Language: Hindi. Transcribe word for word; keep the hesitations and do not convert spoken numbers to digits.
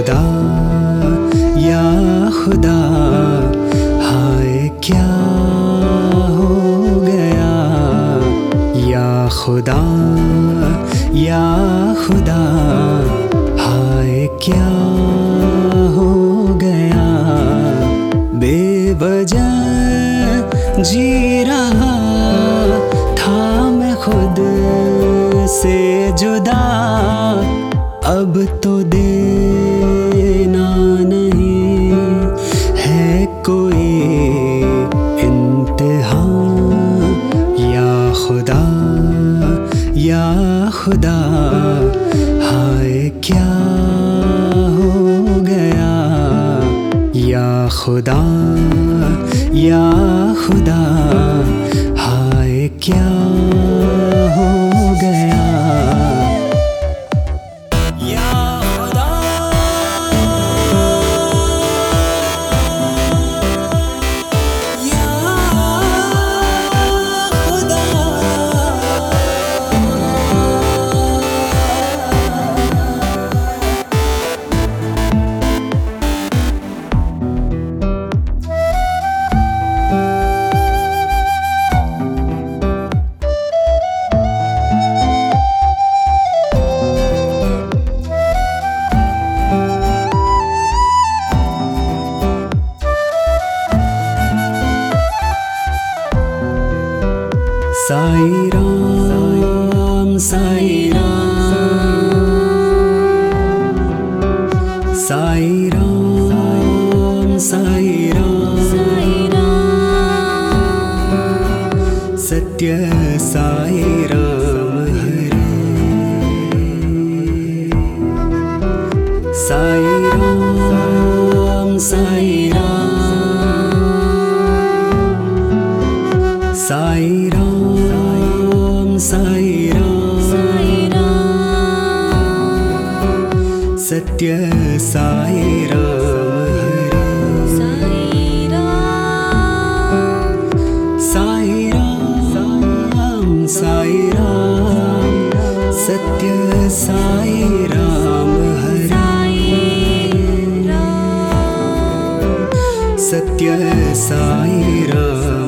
खुदा या खुदा, हाय क्या हो गया। या खुदा या खुदा, हाय क्या हो गया। बेवजह जी रहा था मैं खुद से जुदा, अब तो देना नहीं है कोई इंतहा। या खुदा या खुदा, हाय क्या हो गया। या खुदा या खुदा, हाय क्या हो गया। साईं राम साईं राम, साईं राम साईं राम, सत्य साईं राम हरे। साईं राम साईं राम, साईं राम साईं राम, सत्य साईं राम हरे। साईं राम साईं राम, सत्य साईं राम हरे। सत्य साईं राम।